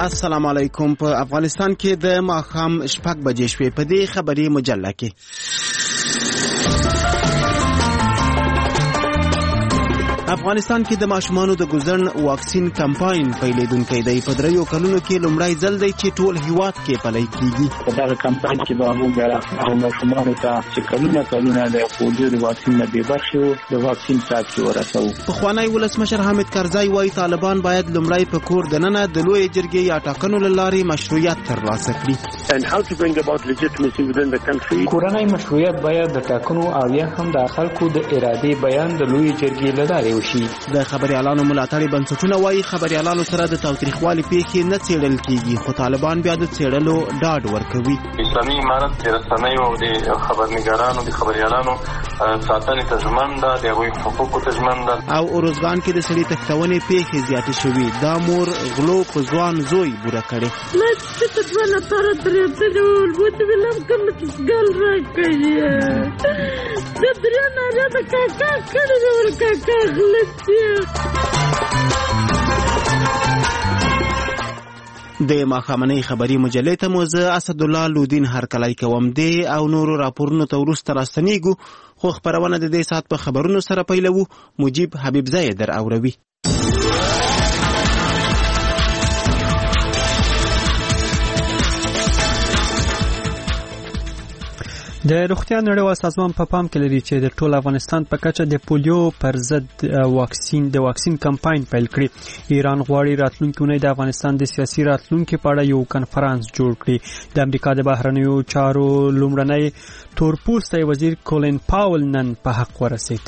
السلام علیکم. په افغانستان کې د ماښام 6 بجې شوې. په دې خبري مجله کې افغانستان کې د ماشومانو د ګوزن واکسین کمپاین پیلېدونکی دی. په دریو کلونو کې لومړی ځل دی چې ټول هیواد کې پلی کیږي. په دغه کمپاین کې به موږ ماشومانو ته چې کلونه د پولیو د واکسین نه بې برخې وو د واکسین ساعت کې ورسوو. پخوانی ولسمشر حامد کرزی وایي طالبان باید لومړی په کور دننه د لویې جرګې یا ټاکنو له لارې مشروعیت ترلاسه کړي. کورنۍ مشروعیت باید د ټاکنو او یا هم د خلکو د ارادې بیان د لویې جرګې له لارې وشي. د خبريالانو ملاتړي بنسټونه وایي خبريالانو سره د تاوتریخوالي پیښې نه څېړل کیږي، خو طالبان بیا د څېړلو ډاډ ورکوي. اسلامي امارت د رسنیو او د خبرنګارانو د خبريالانو ساتنې ته ژمن ده، د هغوی حقوقو ته ژمن ده. او اروزګان کې د سړي تښتونې پیښې زیاتې شوې. دا مور غلو په ځوان زوی بوره کړې. د ماښامنۍ خبري مجلې ته مو زه اسدالله لودین هرکلی کوم. دی او نورو راپورونو ته وروسته راستنیږو، خو خبرونه د دې ساعت په خبرونو سره پیلوو. مجیب حبیبزی در اوروي. د روغتیا نړیوال سازمان په پام کې لري چې د ټول افغانستان په کچه د پولیو پر ضد واکسین کمپاین پیل کړي. ایران غواړي راتلونکي اونۍ د افغانستان د سیاسي راتلونکي په اړه یو کنفرانس جوړ کړي. د امریکا د بهرنیو چارو لومړنی تورپوستی وزیر کولین پاول نن په حق ورسید.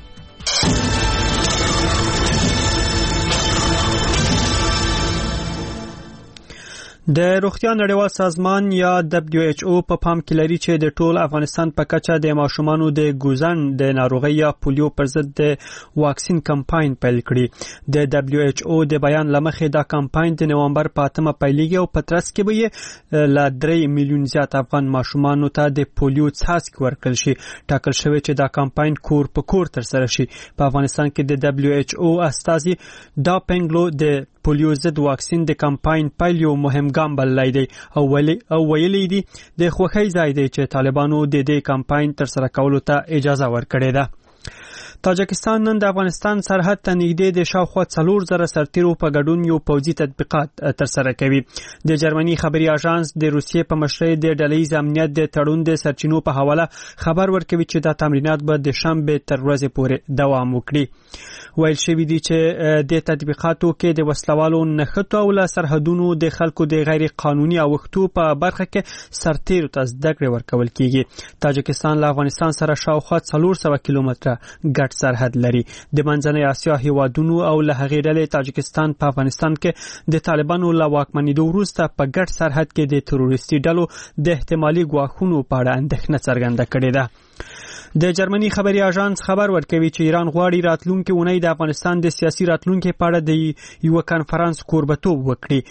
د روغتیا نړیوال سازمان یا WHO په پام کې لري چې د ټول افغانستان په کچه د ماشومانو د ګوزن د ناروغۍ یا پولیو پر ضد د واکسین کمپاین پیل کړي. د WHO د بیان لمخې دا کمپاین د نومبر په 8 پیلېږي او په ترڅ کې به یې ل 3 میلیون زیات افغان ماشومانو ته د پولیو څاڅکي ورکړل شي. ټاکل شوی چې دا کمپاین کور په کور تر سره شي. په افغانستان کې د WHO استازي دا پنګلو د پولیو ضد واکسین د کمپاین پیل یو مهم ګام بللی دی او ویلي دی د خوښۍ ځای دی چې طالبانو د دې کمپاین تر سره کولو ته اجازه ورکړې ده. تاجکستان نن د افغانستان سرحد ته نږدې د شاوخوا 4000 سرتیرو په ګډون یو پوځي تطبیقات ترسره کوي. د جرمني خبري اژانس د روسیې په مشرۍ د ډلهیز امنیت د تړون د سرچینو په حواله خبر ورکوي چې دا تمرینات به د شنبه تر ورځې پورې دوام وکړي. ویل شوی دی چې د تطبیقاتو کې د وسلوالو نښتو او له سرحدونو د خلکو د غیر قانوني اوښتو په برخه کې سرتیرو ته زده کړې ورکول کیږي. تاجکستان له افغانستان سره شاوخوا 400 کیلومتره ګډ سرحد لري. د منځنۍ اسیا هیوادونو او له هغې ډلې تاجکستان په افغانستان کې د طالبانو له واکمنېدو وروسته په ګډ سرحد کې د تروریستي ډلو د احتمالي ګواښونو په اړه اندېښنه څرګنده کړې ده. د جرمني خبري اژانس خبر ورکوي چې ایران غواړي راتلونکي اونۍ د افغانستان د سیاسي راتلونکي په اړه د یو کنفرانس کوربتوب وکړي.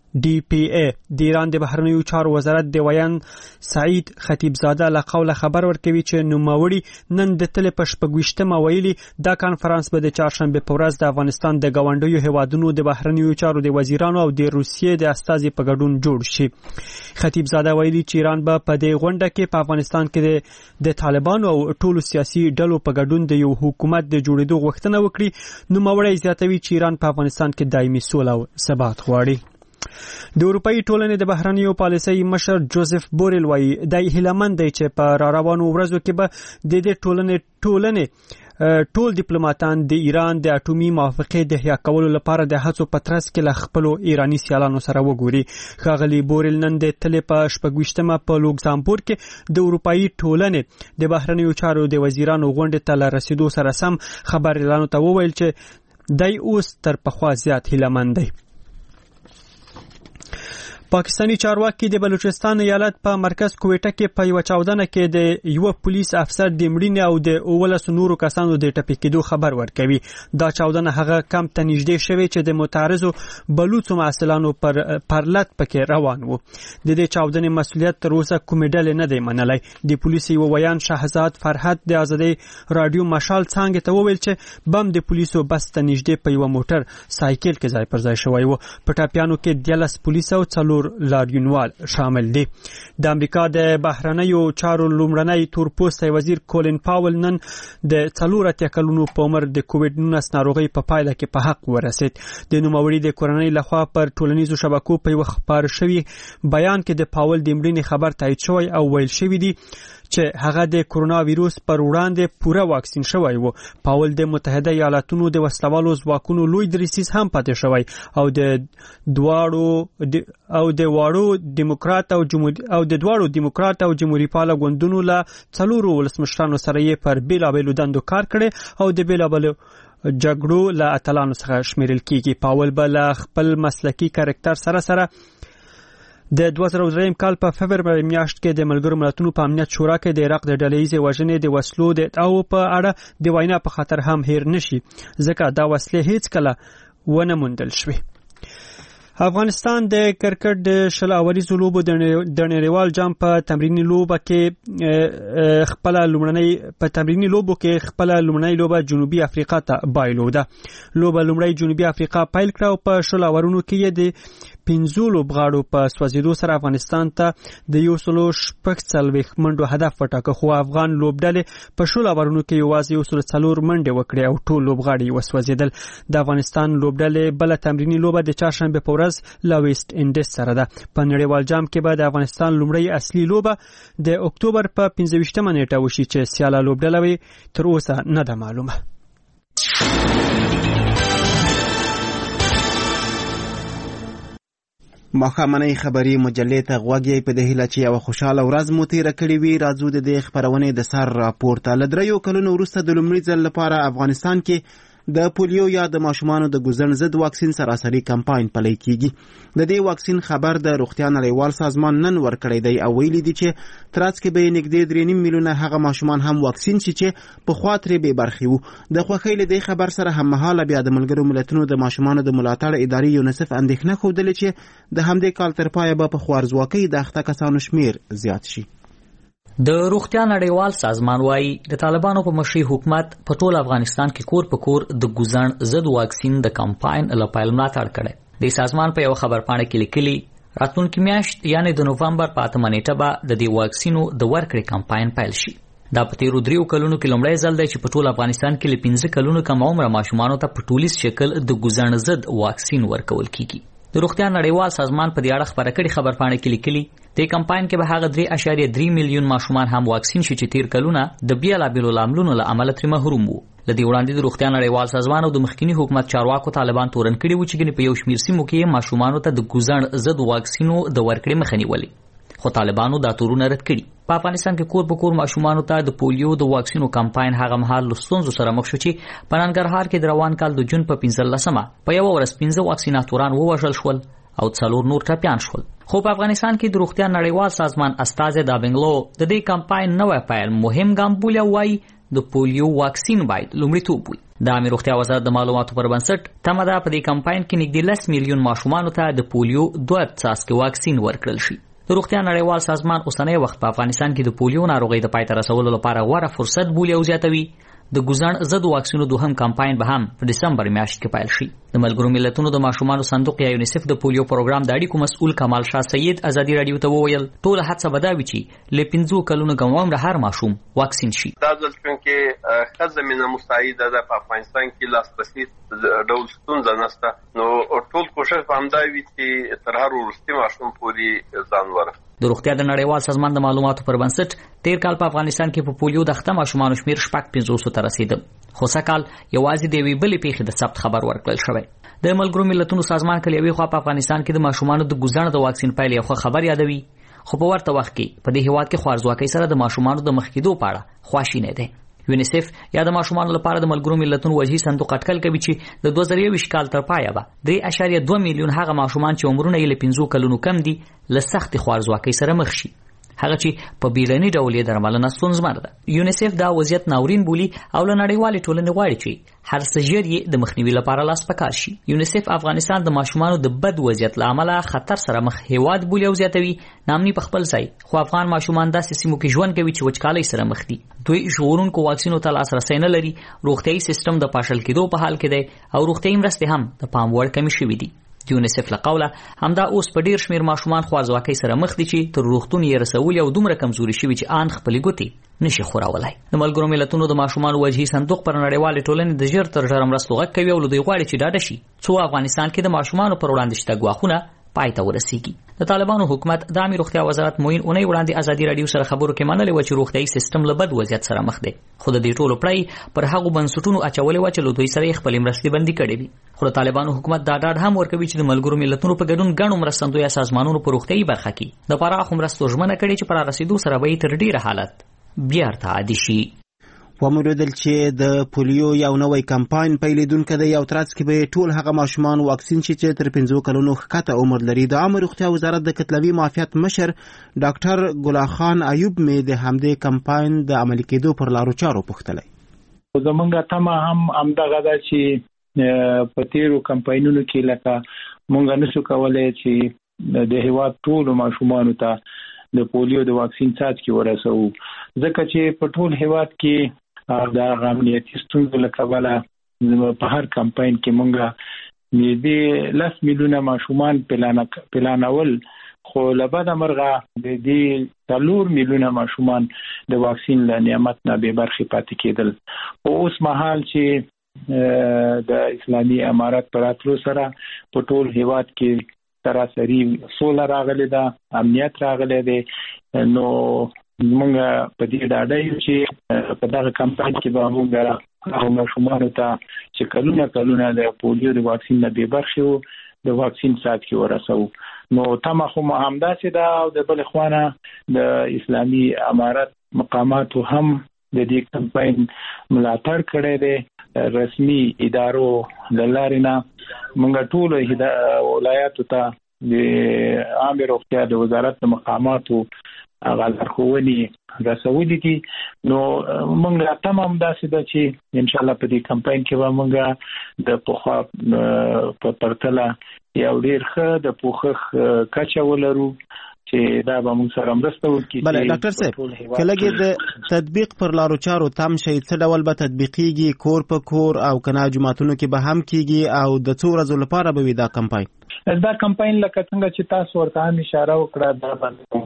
DPA د ایران د بهرنیو چارو وزارت د ویان سعید خطیبزاده له قوله خبر ورکوي چې نوموړي نن د تل په 28 ویلي دا کانفرنس به د چهارشنبه په ورځ د افغانستان د گاونډیو هیوادونو د بهرنیو چارو د وزیرانو او د روسیې د استازي په ګډون جوړ شي. خطیبزاده ویلي چې ایران به په دې غونډه کې په افغانستان کې د طالبانو او ټولو سیاسي ډلو په ګډون د یو حکومت د جوړېدو غوښتنه وکړي. نوموړي زیاتوي چې ایران په افغانستان کې دایمي سوله او ثبات غواړي. د اروپאי ټولنې د بهرنیو پالیسۍ مشر جوزف بوریل وایي د هیلمن دی چې په راروانو ورځو کې به د دې ټولنې ټول ډیپلوماټان د ایران د اټومي موافقې د احیا کولو لپاره د هڅو په ترڅ کې له خپلو ایراني سیالانو سره وګوري. ښاغلي بوریل نن د تلې په 28 په لوکزامبورګ کې د اروپאי ټولنې د بهرنیو چارو د وزیرانو غونډې ته له رسیدو سره سم خبريالانو ته وویل چې دای اوس تر پخوا زیات هیلمن دی. پاکستانی چارواکي د بلوچستان ایالت په مرکز کوټه کې په یو چاودنه کې د یو پولیس افسر د مړینې او د 19 نورو کسانو د ټپي کېدو خبر ورکوي. دا چاودنه هغه کم ته نږدې شوې چې د متعرضو بلوچو مسؤلانو پر لټ پکې روان وو. د دې چاودنې مسؤلیت تر اوسه کومې ډلې نه دی منلی. د پولیسو یو ویان شهزاد فرحت د ازادي رادیو مشال څنګه ته وویل چې بم د پولیسو بس ته نږدې په یو موټر سایکل کې ځای پر ځای شوی وو. په ټاپیانو کې 13 پولیس او 4 لاریونوال شامل دي. د امریکا د بهرنیو چارو لومړنی تورپوستی وزیر کولین پاول نن د 4 کلونو په عمر د کووډ-19 ناروغي په پایله کې په حق ورسید. د نوموړي د کورنۍ لخوا پر ټولنیزو شبکو په یو خبر شوی بیان کې د پاول د مړینې خبر تایید شوی او ویل شوی دی چې هغه د کرونا وایروس پر وړاندې پوره واکسین شوی وو. پاول د متحده ایالاتونو د وسلوالو ځواکونو لوی دریسیس هم پاتې شوی او د دواړو دیموکرات او جمهوریت پاله ګوندونو له 4 ولسمشرانو سره یې پر بیلابیلو دندو کار کړي او د بیلابیلو جګړو له اتلانو څخه شمیرل کیږي. پاول بل خپل مسلکی کاریکټر سره د 2003 کال په فبرवरी میاشت کې د ملګرو ملتونو په امنیت شورا کې د عراق د ډله‌ایزې وژنې د وسلو د ادعاو په اړه د وینا په خاطر هم هیر نشي ځکه دا وسلې هیڅ کله ونه موندل شوې. افغانستان د کرکټ د 20 اوریزو لوبو د نړیوال جام په تمرینی لوبه کې خپل لومړنۍ لوبه جنوبي افریقا ته بایلوده. لوبه لومړی جنوبي افریقا پیل کړه او په 20 اورونو کې د 15 لوبغاړو په سوځیدو سره افغانستان ته د 140 منډو هدف وټاکه. خو افغان لوبډلې په 20 اورونو کې یوازې 104 منډې وکړې او ټول لوبغاړي وسوځیدل. د افغانستان لوبډلې بل تمرینی لوبه د چهارشنبه په ورځ له ویسټ انډیز سره ده. په نړیوال جام کې به د افغانستان لومړی اصلي لوبه د اکتوبر په 15مه نیټه وشي چې سیاله لوبډله وي تر اوسه نه ده معلومه. ماښامنۍ خبري مجلې ته غوږ په د هیله چې یو خوشاله ورځ مو تیره کړې وي. راځو د دې خبرونې د سر راپورته. له 3 کلونو وروسته د لومړي ځل لپاره افغانستان کې د پولیو یا د ماشومانو د ګوزن ضد واکسین سراسري کمپاین پلی کیږي. د دې واکسین خبر د روغتیا نړیوال سازمان نن ورکړی دی او ویلي دی چې ترڅ کې به نږدې 3.5 میلیونه هغه ماشومان هم واکسین شي چې په خوا ترې بې برخې وو. د خوښۍ له دې خبر سره هممهاله بیا د ملګرو ملتونو د ماشومانو د ملاتړ ادارې یونیسف اندېښنه ښودلې چې د همدې کال تر پایه به په خوارځواکۍ د اخته کسانو شمیر زیات شي. د روغتیا نړیوال سازمان وايي د طالبانو په مشرۍ حکومت په ټول افغانستان کې کور په کور د ګوزن ضد واکسین د کمپاین لپاره ملاتړ کړي. د سازمان په یو خبرپاڼه کې لیکلي راتلونکي میاشت یعنی د نوفمبر په 8مه نیټه به د دې واکسینو د ورکړې کمپاین پیل شي. دا په تیرو 3 کلونو کې لومړی ځل دی چې په ټول افغانستان کې له 15 کلونو کم عمره ماشومانو ته په ټولیز شکل د ګوزن ضد واکسین ورکول کیږي. د روغتیا نړیوال سازمان په دې اړه خبره کړې خبرپاڼه کې لیکلي د کمپاین کې به هغه 3.3 میلیون ماشومان هم واکسین شي چې تیر کلونه د بیلابیلو لاملونو له امله تر محروم وو. لدې وړاندې د روغتیا نړیوال سازمان او د مخکنی حکومت چارواکو طالبان تورن کړي و چې ګنې په یو شمیر سیمو کې ماشومانو ته د ګوزن ضد واکسینو د ورکړې مخه نیولې. خو طالبانو دا تورونه رد کړي. په افغانستان کې کور په کور ماشومانو ته د پولیو د واکسینو کمپاین هغه مهال لستونزو سره مخ شو چې په ننګرهار کې د روان کال د جون په 15مه په یو ورځ 15 واکسیناتوران ووژل شول او 4 نور ټپیان شول. خو په افغانستان کې د روغتیا نړیوال سازمان استازي دا بنگلو د دې کمپاین نوې پیل مهم ګام بولي او وايي د پولیو واکسین باید لومړیتوب وي. د امیر روغتیا وزارت د معلوماتو پر بنسټ تمه ده په دې کمپاین کې نږدې 10 میلیون ماشومانو ته د پولیو 2 څاڅکي واکسین ورکړل شي. د روغتیا نړیوال سازمان اوسنۍ وخت په افغانستان کې د پولیو ناروغۍ د پای ته رسولو لپاره غوره فرصت بولي او زیاتوي. د ګوزن ضد واکسینو دوهم کمپاین به هم په دسمبر میاشت کې پیل شي. د ملګرو ملتونو د ماشومانو صندوق یا یونیسف د پولیو پروګرام د اړیکو مسؤل کمال شاه سید ازادي رادیو ته وویل ټول هڅه به دا وي چې له 15 کلونو کم عمره هر ماشوم واکسین شي. دا ځل چې ښه زمینه مساعده ده په افغانستان کې لاسرسي ډول ستونزه نشته نو ټول کوشش به همدا وي چې تر هر وروستي ماشوم پورې ځان ورسوي. د روغتیا د نړیوال سازمان د معلوماتو پر بنسټ تیر کال په افغانستان کې په پولیو د اخته ماشومانو شمیر 550 ته رسیده. خو سکهال یوازې د وی بلې پیښې د ثبت خبر ورکړل شوی. د ملګرو ملتونو سازمان کلیوي خو په افغانستان کې د ماشومانو د ګوزن د واکسین پیل یو خبر یادوي. خو په ورته وخت کې په دې هیواد کې خوارځواکۍ سره د ماشومانو د مخ کېدو په اړه خواشینه ده. یونیسف یا د ماشومان لپاره د ملګرو ملتونو وجهي صندوق اټکل کوي چې د 2020 کال تر پایه به 3.2 میلیون هغه ماشومان چې عمرونه یې له 15 کلونو کم دي له سخت خوارځواکۍ سره مخ شي، هغه چې په بیړني ډول یې درملنه ستونزمنه ده. یونیسف دا وضعیت ناورین بولي او له نړیوالې ټولنې غواړي چې هر څه ژر یې د مخنیوي لپاره لاس پکار شي. یونیسف افغانستان د ماشومانو د بد وضعیت له امله خطر سره مخ هیواد بولي او زیاتوي نامني په خپل ځای، خو افغان ماشومان داسې سیمو کې ژوند کوي چې وچکالۍ سره مخ دي. دوی شعورونکو واکسینو ته لاسرسی نه لري، روغتیايي سیستم د پاشل کېدو په حال کې دی او روغتیايي مرستې هم د پام وړ کمې شوې دي. یونیسف له قوله همدا اوس په ډیر شمیر ماشومان خوارځواکۍ سره مخ دي چې تر روغتون یې رسول او دومره کمزوري شوي چې آن خپلې ګوتې نشي خوراولای. د ملګرو ملتونو د ماشومانو وجهي صندوق پر نړیوالې ټولنې د ژر تر ژره مرستو غږ کوي او له دوی غواړي چې ډاډه شي څو افغانستان کې د ماشومانو پر وړاندې شته ګواښونه پای ته ورسیږي. د طالبانو حکومت د عامه روغتیا وزارت موین اونۍ وړاندې ازادي رادیو سره خبرو کې منلې و چې روغتیايي سیستم له بد وضعیت سره مخ دی، خو د دې ټولو پړی پر هغو بنسټونو اچولې و چې له دوی سره خپل مرستې بندي کړې وي. خو د طالبانو حکومت دا ډاډ هم ورکوي چې د ملګرو ملتونو په ګډون ګڼو مرستندویه سازمانونو په روغتیايي برخه کې د پراخو مرستو ژمنه کړې چې پر رسیدو سره به تر ډیره حالت بیا ارتعادي شي. ومولیدل چې د پولیو یو نوې کمپاین پیلېدونکی دی او ترڅ کې به ټول هغه ماشومان واکسین چې تر 15 کلونو ښکته عمر لري. د عامه روغتیا وزارت د کتلوي معافیت مشر ډاکټر ګلاخان ایوب مې د همدې کمپاین د عملي کېدو پر لارو چارو پوښتلی. زمونږ تمه هم همدغه ده چې په تیرو کمپاینونو کې لکه مونږ نشو کولای چې د هیواد ټول ماشومانو ته د پولیو د واکسین څاڅکي ورسوو، ځکه چې په ټول هیواد کې دا امنیتي ستونزو له کبله په هر کمپاین کې مونږ د 10 میلیونه ماشومان پلانول، خو له بده مرغه د دې 4 میلیونه ماشومان د واکسین له نعمت نه بې برخې پاتې کېدل. او اوس مهال چې د اسلامي امارت پر راتلو سره په ټول هیواد کې سراسري سوله راغلی ده، امنیت راغلی دی، نو موږ په دې ډاډه یو چې په دغه کمپاین کې به موږ هغه ماشومانو ته چې کلونه د پولیو د واکسین نه بې برخې وو د واکسین څاڅکي ورسوو. نو تمه خو همداسې ده او د بل خوانه د اسلامي امارت مقاماتو هم د دې کمپاین ملاتړ کړی دی. رسمي ادارو له لارې نه موږ ټول ولایاتو ته د عامه روغتیا د وزارت د مقاماتو هغه لارښوونې رسولې دي. نو موږ تمه همداسې ده چې ان شاء الله په دې کمپاین کې به موږ د پخوا په پرتله یو ډېر ښه د پوښښ کچه ولرو چې دا به موږ سره مرسته وکړي. بله ډاکټر صاحب که لږې د تطبیق پر لارو چارو تم شي، څه ډول به تطبیقیږي؟ کور په کور او که نه جوماتونو کې به هم کیږي او د څو ورځو لپاره به وي دا کمپاین؟ دا کمپاین لکه څنګه چې تاسو ورته هم اشاره وکړه دا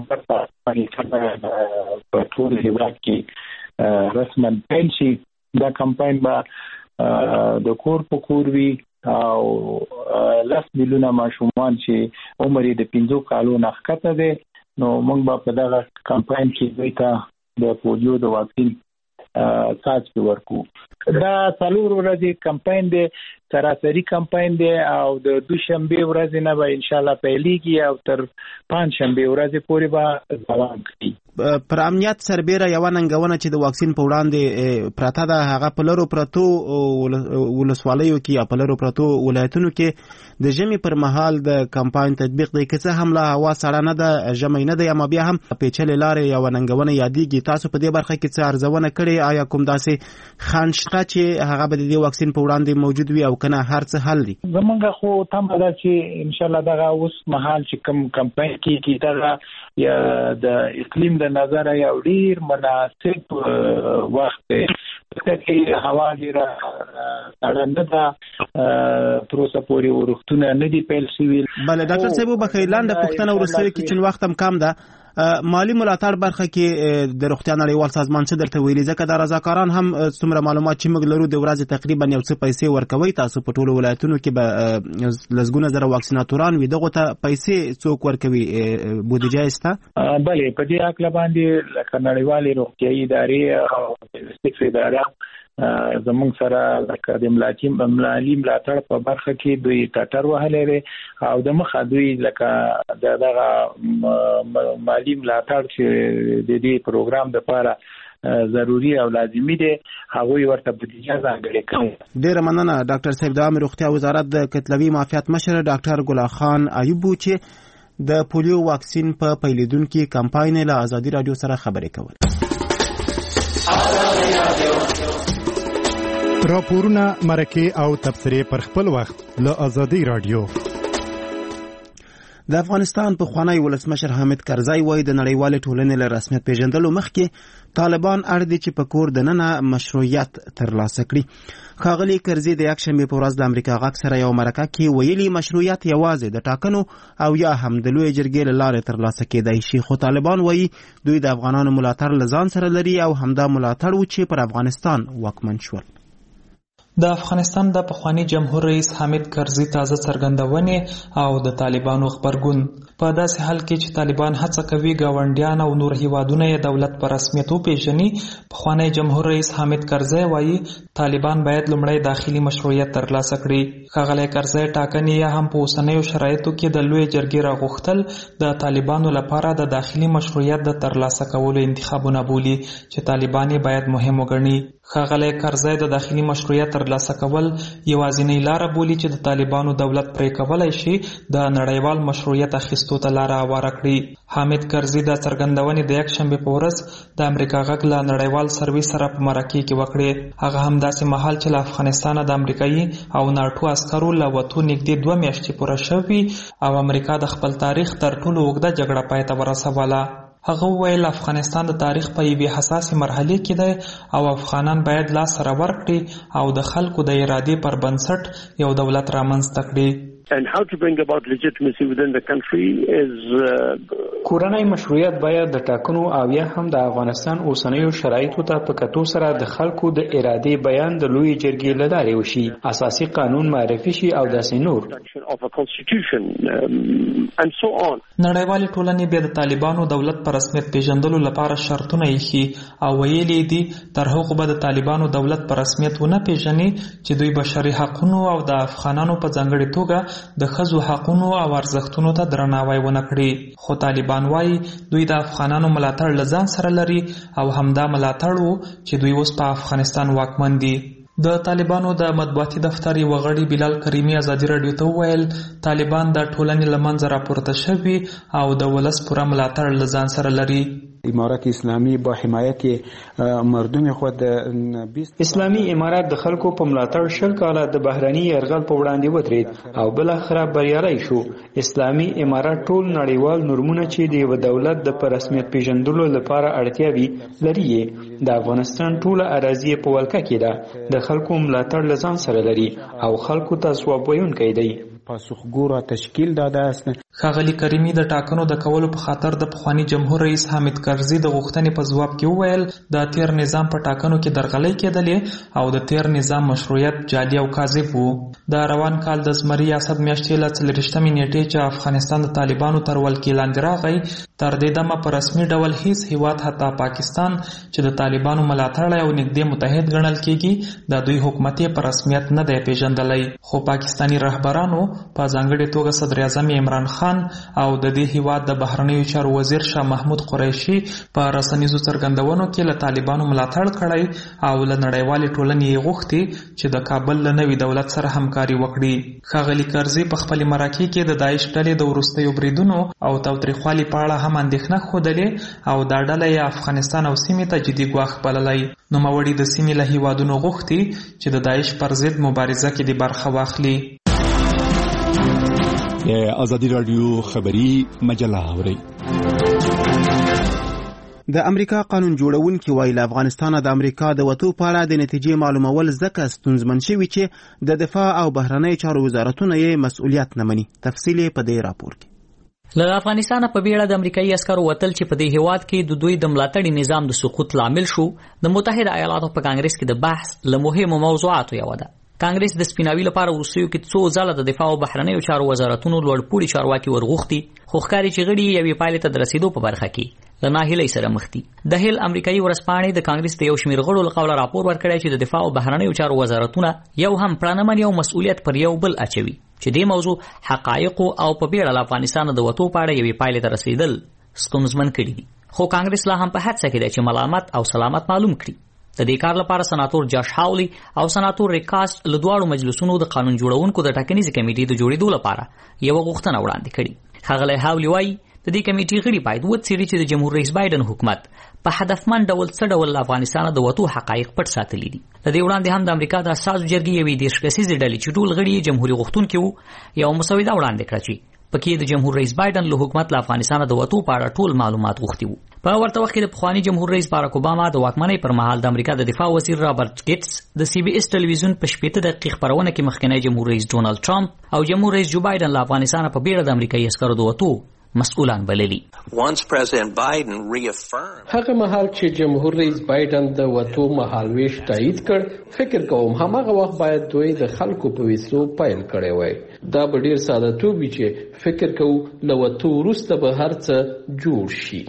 باندې په ټول هیواد کې رسما پیل شي. دا کمپاین به د کور په کور وي او 10 میلیونه ماشومان چې عمر یې د 15 کالو نه ښکته دی، نو موږ به په دغه کمپاین کې دوی ته د پولیو د واکسین څاڅکي ورکوو. دا 4 ورځې کمپاین دی، سراسري کمپاین دی او د دوشنبه ورځې نه به ان شاء الله پیلېږي او تر پنځشنبه ورځې پورې به دوام کوي. پر امنیت سربیره یو ننګونه چې د واکسین په وړاندې پراته ده هغه په لرو پرتو ولسوالیو کې یا په لرو پرتو ولایتونو کې د ژمي پر مهال د کمپاین تطبیق دی. که څه هم لا هوا سړه نه ده، ژمی نه ده، اما بیا هم پیچلې لارې یو ننګونه یادېږي. تاسو په دې برخه کې څه ارزونه کړې؟ آیا کوم داسې خنډ شته چې هغه به د دې واکسین په وړاندې موجود وي او که نه هر څه حل دي؟ زمونږ خو تمه ده چې ان شاء الله دغه اوس مهال چې کوم کمپاین کې دغه یا د اقلیم د نظر یو ډیر مناسب وخت دی، چې هوا ډیره سړه نه ده، تر اوسه پورې ورښتونه نه دي پیل شوي. بله ډاکټر صاحب وبخښئ لنډه پوښتنه وروسته کې چې وخت هم کم ده. مالی ملاتړ برخه کې د روغتیا نړیوال سازمان څه درته ویلي؟ ځکه دا رضاکاران هم څومره معلومات چې موږ لرو د ورځې تقریبا یو څه پیسې ورکوي. تاسو په ټولو ولایتونو کې به لسګونه زره واکسیناتوران وي، دغو ته پیسې څوک ورکوي؟ بودیجه شته؟ بله، په دې هکله باندې لکه نړیوالې روغتیايي ادارې او سټیکس اداره زمونږ سره لکه د مالي ملاتړ په برخه کې دوی ټټر وهلی دی او د مخه دوی لکه دغه مالي ملاتړ چې د دې پروګرام دپاره ضروري او لازمي دي هغه ورته بودیجه ځانګړې کړي. ډیره مننه ډاکټر صاحب. د عامه روغتیا وزارت د کتلوي معافیت مشر ډاکټر ګل خان ایوب چې د پولیو واکسین په پیلېدونکي کمپاین له ازادي رادیو سره خبرې کول. راپورونه مرکه او تبصرې پر خپل وخت له ازادي رادیو. د افغانستان پخوانی ولسمشر حامد کرزی وایي د نړیوالې ټولنې له رسمیت پیژندلو مخکې طالبان اړ دي چې په کور دننه مشروعیت ترلاسه کړي. ښاغلي کرزي د یکشنبې په ورځ د امریکا غږ سره یو مرکه کې ویلي مشروعیت یوازې د ټاکنو او یا هم د لویې جرګې له لارې ترلاسه کېدای شي، خو طالبان وایي دوی د افغانانو ملاتړ له ځان سره لري او همدا ملاتړ و چې پر افغانستان واکمن شول. د افغانستان د پخوانی جمهور رئیس حامد کرزي تازه څرګندونې او د طالبانو خبرګون په داسې حال کې چې طالبان هڅه کوي ګاونډیان او نور هیوادونه یې دولت په رسمیت وپیژني، پخوانی جمهور رئیس حامد کرزي وایي طالبان باید لومړی داخلي مشروعیت ترلاسه کړي. ښاغلی کرزي ټاکنې یا هم په اوسنیو شرایطو کې د لوی جرګې راغوښتل د طالبانو لپاره د داخلي مشروعیت د ترلاسه کولو انتخابونه بولي چې طالبان یې باید مهم وګڼي. ښاغلی کرزي د داخلي مشروعیت ترلاسه کول یوازینۍ لاره بولي چې د طالبانو دولت پرې کولی شي د نړیوال مشروعیت اخیستو ته لاره هواره کړي. حامد کرزي دا څرګندونې د یکشنبې په ورځ د امریکا غږ له نړیوال سرویس سره په مرکې کې وکړې. هغه هم داسې مهال چې له افغانستانه د امریکایي او ناټو عسکرو له وتو نږدې 2 میاشتې پوره شوي او امریکا د خپل تاریخ تر ټولو اوږده جګړه پای ته ورسوله. هغه وویل افغانستان د تاریخ په یوې حساسې مرحلې کې دی او افغانان باید لاس سره ورکړي او د خلکو د ارادې پر بنسټ یو دولت رامنځته کړي. And how to bring about legitimacy within the country is کورنۍ مشروعیت باید د ټاکنو او یا هم د افغانستان اوسنیو شرایطو ته په کتو سره د خلکو د ارادې بیان د لوی جرګې له لارې وشي، اساسي قانون معرفي شي او داسې نور. نړیوالې ټولنې بیا د طالبانو دولت په رسمیت پیژندلو لپاره شرطونه ایښي او ویلي دي تر هغو به د طالبانو دولت په رسمیت ونه پیژني چې دوی بشري حقونو او د افغانانو په ځانګړې توګه د ښځو حقونو او ارزښتونو ته درناوی ونه کړي. خو طالبان وایي دوی د افغانانو ملاتړ له ځان سره لري او همدا ملاتړ و چې دوی اوس په افغانستان واکمن دي. د طالبانو د مطبوعاتي دفتر یو غړي بلال کریمي ازادي رادیو ته وویل طالبان د ټولنې له منځه راپورته شوي او د ولس پوره ملاتړ له ځان سره لري. امارت اسلامی با حمایت مردم خود اسلامی امارت د خلکو په ملاتړ 20 کاله د بهرني یرغل په وړاندې ودرېد او بل اخره بریالي شو. اسلامی امارت ټول نړیوال نورمونه چې د یو دولت د پر رسمیت پیژندلو لپاره اړتیا وي لري. د افغانستان ټول اراضي په ولکه کې ده، د خلکو ملاتړ لزان سره لري او خلکو ته ځواب ویونکی دی. پاسخګوره تشکیل داده است. ښاغلي کریمي د ټاکنو د کولو په خاطر د پخوانی جمهور رئیس حامد کرزي د غوښتنې په ځواب کې وویل د تیر نظام په ټاکنو کې درغلۍ کېدلې او د تیر نظام مشروعیت جعلي او کاذب و. د روان کال د زمري ریاست میاشتې له 24 نیټې چې افغانستان د طالبانو تر ولکې لاندې راغی تر دې دمه په رسمي ډول هیڅ هیواد حتی پاکستان چې د طالبانو ملاتړی او نږدې متحد ګڼل کېږي د دوی حکومت په رسمیت نه دی پیژندلی. خو پاکستانی رهبرانو په ځانګړې توګه صدر اعظم عمران خان او د دې هیواد د بهرنیو چارو وزیر شاه محمود قریشي په رسنیزو څرګندونو کې له طالبانو ملاتړ کړی او له نړیوالې ټولنې یې غوښتي چې د کابل له نوي دولت سره همکاري وکړي. ښاغلي کرزي په خپلې مرکې کې د داعش ډلې د وروستیو بریدونو او تاوتریخوالي په اړه هم اندېښنه ښودلې او دا ډله یې افغانستان او سیمې ته جدي ګواښ بللی. نوموړي د سیمې له هیوادونو غوښتي چې د داعش پر ضد مبارزه کې د برخه واخلي. ازادي رادیو خبری مجله اوري. د امریکا قانون جوړونکي وایي له افغانستانه د امریکا د وتو په اړه د نتیجې معلومول ځکه ستونزمن شوي چې د دفاع او بهرنۍ چارو وزارتونه یې مسؤلیت نه مني. تفصیل په دې راپور کې. له افغانستانه په بیړه د امریکایي عسکرو وتل چې په دې هیواد کې د دوی د ملاتړي نظام د سقوط لامل شو د متحده ایالاتو په کانګرس کې د بحث له مهمو موضوعاتو یو ده. کانګرس د سپیناوي لپاره وروستیو کې څو ځله د دفاع او بهرنیو چارو وزارتونو لوړپوړي چارواکي ورغوښتي خو ښکاري چې غړي یوې پایلې ته د رسیدو په برخه کې له ناهیلۍ سره مخ دي. د هیل امریکایي ورځپاڼې د کانګرس د یو شمېر غړو له قوله راپور ورکړی چې د دفاع او بهرنیو چارو وزارتونه یو هم پرانمن یو مسؤلیت پر یو بل اچوي چې دې موضوع حقایق او په بیړه له افغانستان د وتو په اړه یوې پایلې ته رسیدل ستونزمن کړي دي. خو کانګرس لا هم په هڅه کې دی چې ملامت او سلامت معلوم کړي. د دې کار لپاره سناتور جاش هاولي او سناتور ریکاست له دواړو مجلسونو د قانون جوړونکو د ټاکنیزې کمیټې د جوړېدو لپاره یو غوښتنه وړاندې کړې. ښاغلی هاولي وایي د دې کمیټې غړي باید وڅېړي چې د جمهور رئیس بایدن حکومت په هدفمند ډول څه ډول افغانستان د وتو حقایق پټ ساتلي دي. د دې وړاندې هم د امریکا د اساسو جرګې یوې 30 کسیزې ډلې چې ټول غړي یې جمهوري غوښتونکي وو یو مسوده وړاندې کړه چې پکې د جمهور رئیس بایدن له حکومت له افغانستان د وتو په اړه ټول معلومات غوښتي وو. په ورته وخت کې د پخوانی جمهور رئیس باراک اوباما د واکمنۍ پر مهال د امریکا د دفاع وزیر رابرټ ګیټس د سی بي اس ټلویزیون په 15 دقیقې خبرونه کې مخکنی جمهور رئیس ډونالد ټرمپ او جمهور رئیس جو بایدن له افغانستان په بیړه د امریکایي عسکرو د وتو مسؤلان بللی. هغه مهال چې جمهور رئیس بایدن د وتو مهالويش تایید کړ، فکر کوم هماغه وخت باید دوی د خلکو په وسلو پیل کړی وای. دا به ډیر ساده توبي چې فکر کوو له وتو وروسته به هر څه جوړ شي.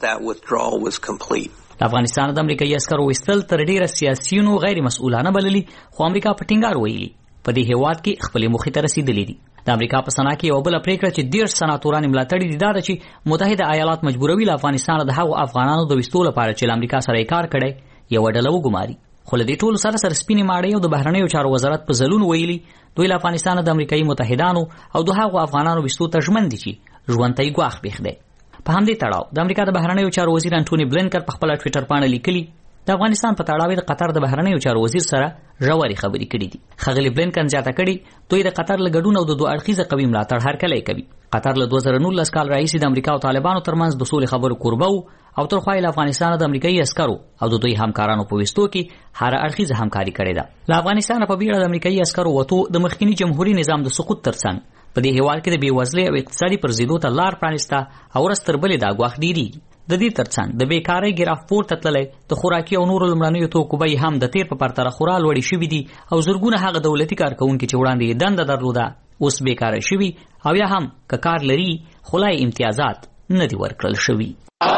افغانستان د امریکایي عسکرو وستل تر ډیره سیاسيونو غیر مسؤلانه بللی، خو امریکا په ټینګار ویلي په دې هیواد کې خپل موخې ته رسیدلې دي. د امریکا په سنا کې یو بل پریکړه چې 10 سناتوران ملاتړي دي دا چې متحده ایالات مجبوروي له افغانستان د هغو افغانانو د وستو لپاره چې امریکا سره کار کړي یو ډله وګماري. خو له دې ټول سره سپینې ماړې او د بهرنیو چارو وزارت په ځلون ویلي دوی له افغانستان د امریکایي متحدانو او د هغو افغانانو وستو ته ژمن دي چې ژوند ته یې ګواښ پېښ دی. په همدې تړاو د امریکا د بهرنیو چارو وزیر انټونی بلینکن په خپل ټوئیټر باندې لیکلي د افغانستان په تړاو د قطر د بهرنیو چارو وزیر سره ژورې خبرې کړې دي. ښاغلي بلینکن زیاته کړې دوی د قطر له ګډون او د دوه اړخیزه قوي ملاتړ هرکلی کوي. قطر له 2019 کال راهیسې د امریکا او طالبانو ترمنځ د سولې خبرو کوربه او تر خوا له افغانستان د امریکایي عسکرو او د دوی همکارانو په وستو کې هر اړخیزه همکاري کړې ده. له افغانستان په بیړه د امریکایي عسکرو وتو د مخکنی جمهوریت نظام د سقوط ترڅنګ په دې هیواد کې د بیوزلۍ او اقتصادي پرزیدو ته لار پرانیسته او ورستر بلې دا ګواښ ډیریږي. د دې ترڅنګ د بیکارۍ ګراف پورته تللی، د خوراکي او نورو لومړنیو توکو بیې هم د تیر په پرتله خورا لوړې شوي دي او زرګونه هغه دولتي کارکوونکي چې وړاندې یې دنده درلوده اوس بیکاره شوي او یا هم که کار لري خو لا امتیازات نه دي ورکړل شوي.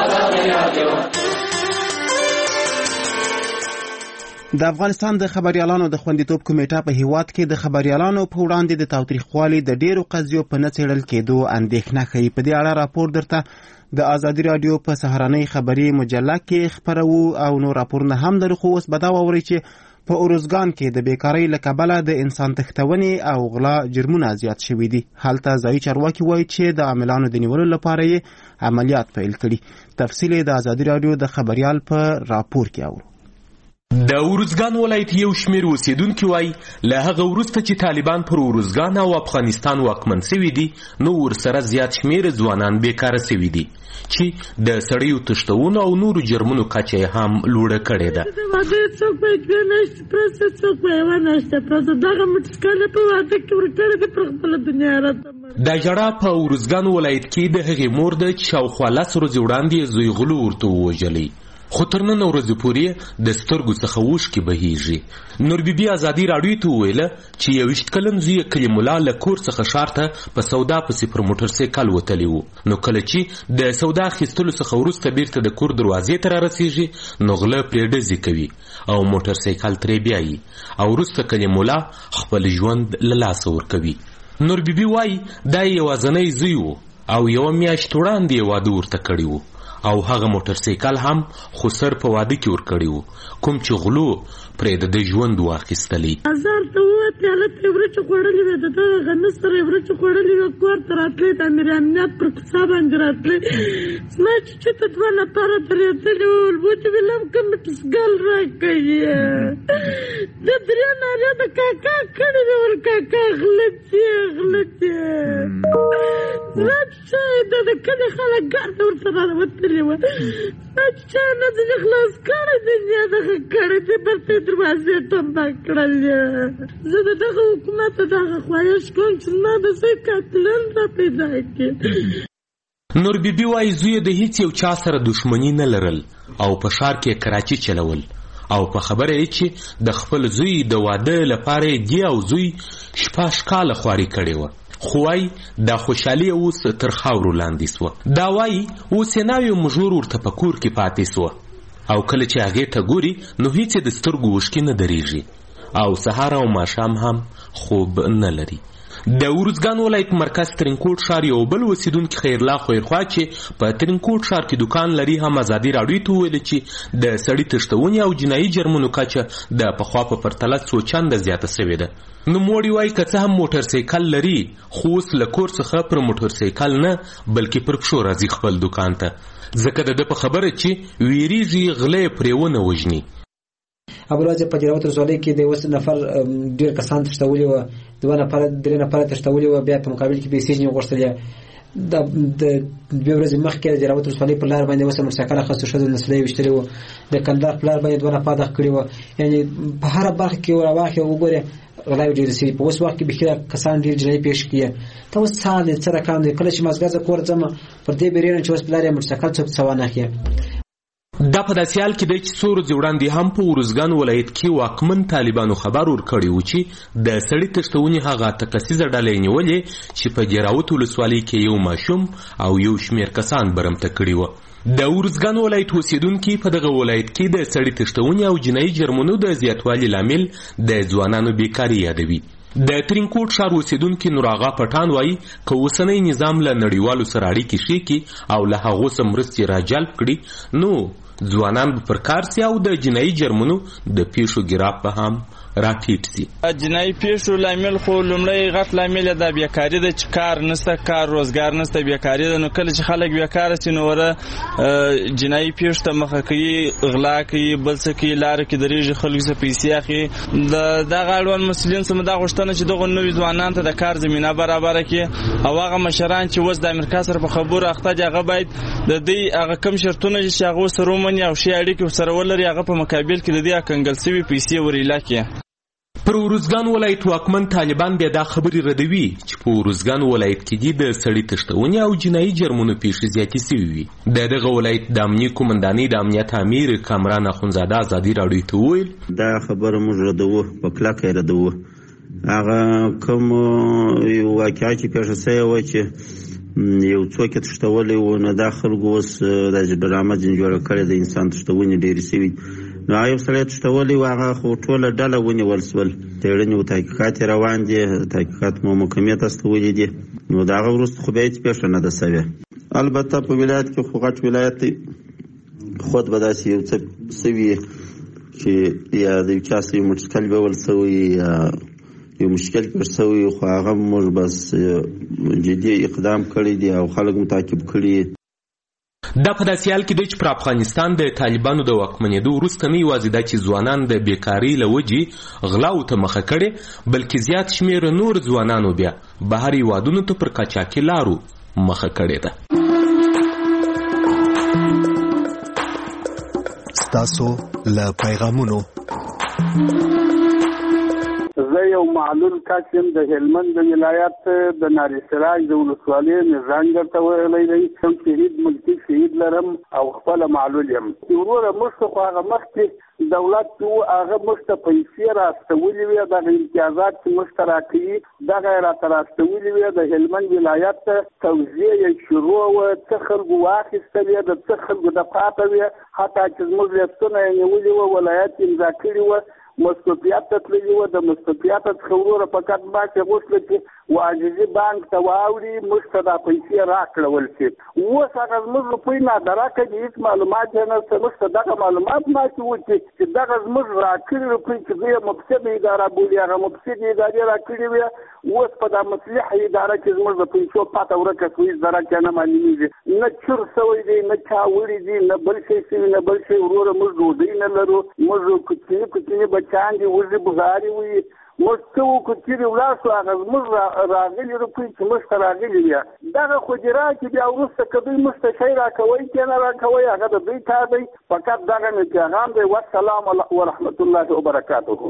د افغانستان د خبريالانو د خوندیتوب کمیټه په هیواد کې د خبريالانو په وړاندې د تاوتریخوالي د ډیرو قضیو په نه څېړل کېدو اندېښنه ښیي. په دې اړه راپور درته د ازادي رادیو په سهارنۍ خبري مجله کې خبرو او نور راپورونه هم لري. خو اوس به دا واورئ چې په اروزګان کې د بیکارۍ له کبله د انسان تښتونې او غلا جرمونه زیات شوي دي. هلته ځایي چارواکي وایي چې د عاملانو د نیولو لپاره یې عملیات پیل کړي. تفصیل د ازادي رادیو د خبريال په راپور کې اورو. د اروزګان ولایت یو شمیر اوسیدونکي وایي له هغه وروسته چې طالبان پر اروزګان او افغانستان واکمن شوي دي نو ورسره زیات شمیر ځوانان بیکاره شوي دي چې د سړیو تښتونو او نورو جرمونو کچه هم لوړه کړې ده. دا جړه په اروزګان ولایت کې د هغې مور ده چې شاوخوا 10 ورځې وړاندې زوی غلو ورته ووژلی، خو تر نن ورځې پورې د سترګو څخه اوښکې بهیږي. نور بیبي ازادي راډیو ته وویله چې 21 کلن زوی یې کلیم الله له کور څخه ښار ته په سودا پسې پر موټر سایکل وتلی و. نو کله چې د سودا اخیستلو څخه وروسته بیرته د کور دروازې ته رارسیږي نو غله پرې ډزې کوي او موټر سایکل ترې بیایي او وروسته کلیم الله خپل ژوند له لاسه ورکوي. نور بیبي وایي دا یوازنی زوی و او یوه میاشت وړاندې یې واده ورته کړی و او هغه موټر سایکل هم خو سر په واده کې ورکړی و کوم چې غلو پرې د ژوند واخیستلی. بازار ته ووتې هلته یې وریجې خوړلې وې، د دغه غني سره یې وریجې خوړلې وې، کور ته راتلې د امیر امنیت پر کوڅه باندې راتلې. زما چوچو ته 2 نفره درېدلي وو، لموټې ویل هم کوم ټسګل راکوي. د 3 نارې د کاکا کړې وې، ور کاکا غلطې زما چوچو یې د کلي خلک ګرده ورسره وتلي وه. زما چوچو یې نه ځینې خلاص کړی دی یا دغه کړی دی برته یې دروازې ټمبه کړلې. زه د دغه حکومت دغه خواهش کوم چې زما د زوی قاتلان را پیدا کړي. نور بیبي وایي زوی د هیڅ یو چا سره دښمني نه لرل او په ښار کې کراچي چلول او په خبره یې چې د خپل زوی د واده لپاره دی او زوی 6 کاله خواري کړې وه. خو وایي دا خوشحالي اوس تر خاورو لاندې سوه. دا وایي اوس یې ناوې مژور ورته په کور کې پاتې سوه او کله چې هغې ته ګوري نو هیڅ د سترګو اوښکې نه درېږي او سهار او ماښام هم خوب نه لري. د ارزګان ولایت مرکز ترینکوټ ښار یو بل اوسیدونکي خیرالله خویرخوا چې په ترینکوټ ښار کې دکان لري هم ازادي راډیو ته وویل چې د سړي تښتونې او جنایي جرمونو کچه د پخوا په پرتله څو چنده زیاته سوې ده. نوموړي وایي که څه هم موټر سایکل لري خو اوس له کور څخه پر موټر سایکل نه بلکې پر پښو راځي خپل دکان ته، ځکه د ده په خبره چې ویریږي غله پرې ونه وژني. ابوالوزي په جراوت ولسوالۍ کې د اوس نفر ډېر کسان تښتولي وو، 2 نفر 3 نفر تښتولي وو، بیا په مقابل کې پیسې یې غوښتلې. د 2 ورځې مخکې د جراوت ولسوالۍ په لار باندې اوس موټرسایکل اخیستو ښځو نسلې ویشتلې وو، د کندهار په لار باندې 2 نفر دغه کړي وو. یعنې په هره برخه کې ورواخې وګورې غلاوې ډېرې سوي. په اوس وخت کې بېخي کسان ډېر جنایي پیښ کړي. ته اوس څه حال دی، څه رقم دی؟ کله چې مازدیګر زه کور ځم پر دې بېرېږم چې اوس په لار یې موټرسایکل څوک څه وانخلي. دا په داسې حال کې دی چې څو ورځې وړاندې هم په ارزګان ولایت کې واکمن طالبانو خبر ورکړی و چې د سړي تښتونې هغه تکسیزه ډله یې نیولې چې په جراوت ولسوالۍ کې یو ماشوم او یو شمېر کسان برمته کړي وه. د ارزګان ولایت اوسیدونکي په دغه ولایت کې د سړي تښتونې او جنایي جرمونو د زیاتوالي لامل د ځوانانو بیکاري یادوي. د ترینکوټ ښار اوسیدونکي نوراغا پټان وایي که اوسنی نظام له نړیوالو سره اړیکې ښې کړي او له هغو څخه مرستې راجلب کړي نو ځوانان به پر کار سي او د جنایي جرمونو د پیښو ګراف به هم راټیټ سي. جنایي پیښو لامل خو لومړی غټ لامل د بیکاري ده چې کار نشته، کار روزګار نشته، بیکاري ده. نو کله چې خلک بیکاره سي نو وره جنایي پیښو ته مخه کوي، غلا کوي، بل څه کوي، لارو کې درېږي، خلکو څخه پیسې اخلي. د دغه اړوند مسؤلین څخه دا غوښتنه چې دغه نوي ځوانانو ته د کار زمینه برابره کړي او هغه مشران چې اوس د امریکا سره په خبرو اخته دي هغه باید د دې هغه کم شرطونه چې هغه سره ومني او ښې اړیکې ورسره ولري هغه په مقابل کې د دې کنګل سوي پیسې ورایله کړي. پر ارزګان ولایت واکمن طالبان بیا دا خبرې ردوي چې په ارزګان ولایت کې دي د سړي تښتونې او جنایي جرمونو پیښې زیاتې سوي وي. د دغه ولایت د امنیې قومندانۍ د امنیت امیر کامران اخونزاده ازادي راډیو ته وویل دا خبره موږ ردوو، په کلکه یې ردوو. هغه کوم واقعه چې پیښه سوې وه چې یو څوک یې تښتولی و نو دا خلکو اوس داسې ډرامه ځینې جوړه کړې د انسان تښتونې ډېرې سوي. نو هغه یو سړی تښتولی و هغه خو ټوله ډله ونیول سول، څېړنې و تحقیقات یې روان دي، تحقیقات مو محکمې ته استولي دي. نو د هغه وروسته خو بیا هېڅ پیښه نه ده سوې. البته په ولایت کې خو غټ ولایت دی، خود به داسې یو څه سوي چې یا د یو چا سوي موټرسایکل بیول سوی یا یو مشکل پیښ سوی، خو هغه موږ بس جدي اقدام کړی دی او خلک متعقب کړي. دا په داسې حال کې دی چې پر افغانستان د طالبانو د واکمنېدو وروسته نه یوازې دا چې ځوانان د بیکارۍ له وجې غلاو ته مخه کړې بلکې زیات شمېر نور ځوانانو بیا بهر هېوادونو ته پر قاچاقي لارو مخه کړې ده. ستاسو له پیغامونو زه یو معلول کس یم د هلمند ولایت د ناری سراج د ولسوالۍ زنګ ته ویلی دی. کوم شهید ملکي شهید لرم او خپل معلول یم. وروره موږ خو هغه مخکې دولت هغه موږ ته پیسې راستولي وې، دغه امتیازات چې موږ ته راکوي دغه یې راته راستولي وې. د هلمند ولایت توزیع یې شروع وه، څه خلکو واخیستلې، د څه خلکو د پاته وې، حتی چې زموږ لیستونه یې نیولي وه، ولایت یې امضا کړي وه، مستوفیات ته تللي وه. د مستوفیات څخه وروره فقط باسې غوښتله چې عاجزي بانک ته واوړي موږ ته دا پیسې راکړول شي. اوس هغه زموږ روپۍ نادراکه دي، هېڅ معلومات یې نشته. موږ ته دغه معلومات ماسې وکړي چې دغه زموږ راکړي روپۍ چې دوی یې مفسده اداره بولي، هغه مفسدې ادارې راکړي وې. اوس په دا مصلحه اداره کې زموږ د پیسو پاته ورکه شوي، هېڅ درک یې نه معلومېږي. نه چور سوی دی، نه چا وړي دي، نه بل شی سوي، نه بل شی. وروره موږ ډوډۍ نه لرو، موږ کوچني کوچني بچیان دي، وزې بغارې وي. موږ څه وکړو چېرې ولاړ شو، هغه زموږ راغلي روپۍ چې موږ ته راغلي وي دغه خو دې راکړي. بیا وروسته که دوی موږ ته شی راکوئ که نه راکوئ هغه د دوی کار دی. فقط دغه مې پیغام دی. والسلام ورحمة الله وبرکاته.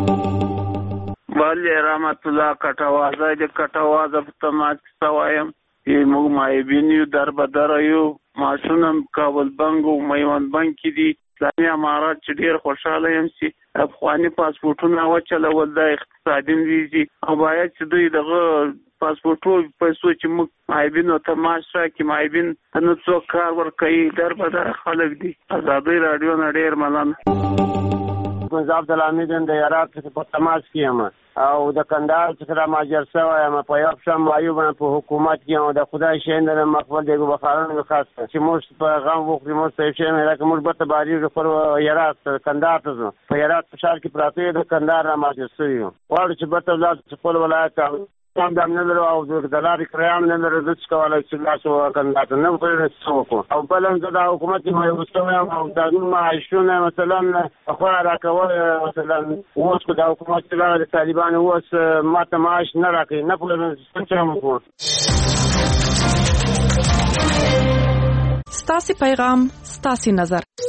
بله رحمت الله کټوازه د کټوازه په تماس سوایم موږ مایبین یو در بدر یو ماشونم کابل بنک او میوند بنک دي. اسلامي امارات چې ډېر خوشحاله یم چې افغاني پاسپورټونه وچلول دا اقتصادي ویزې او باید چې دوی دغه پاسپورټو پیسو چې موږ مایبینو ته معاش راکړي، مایبین ته نه څوک کار ورکوي، در بدر خلک دي. ازادۍ راډیو نه ډېر مننه. عبدالحمید د هرات په تماس کې یم. او د کندهار څخه ماجر شوی یم په یو شم معیوب په حکومت کې او د خدای شین د مقبل دی بخارونو خاص چې موږ په غم وخت موږ ته شي نه راک موږ به ته باري خپل یارات کندهار ته په یارات په شهر کې پراته د کندهار ماجر شوی ورته چې به ته ولادت خپل ولایت هم د امنیت او د لارې کرام نه لري د څکوالای چې تاسو کندهار نه پرې څوک او بلنځ د حکومت مې وستوم او د معاشونه مثلا خو راکول مثلا اوس د حکومت د طالبان اوس ماته معاش نه راکې نه پرې څه کوم ستاسو پیغام ستاسو نظر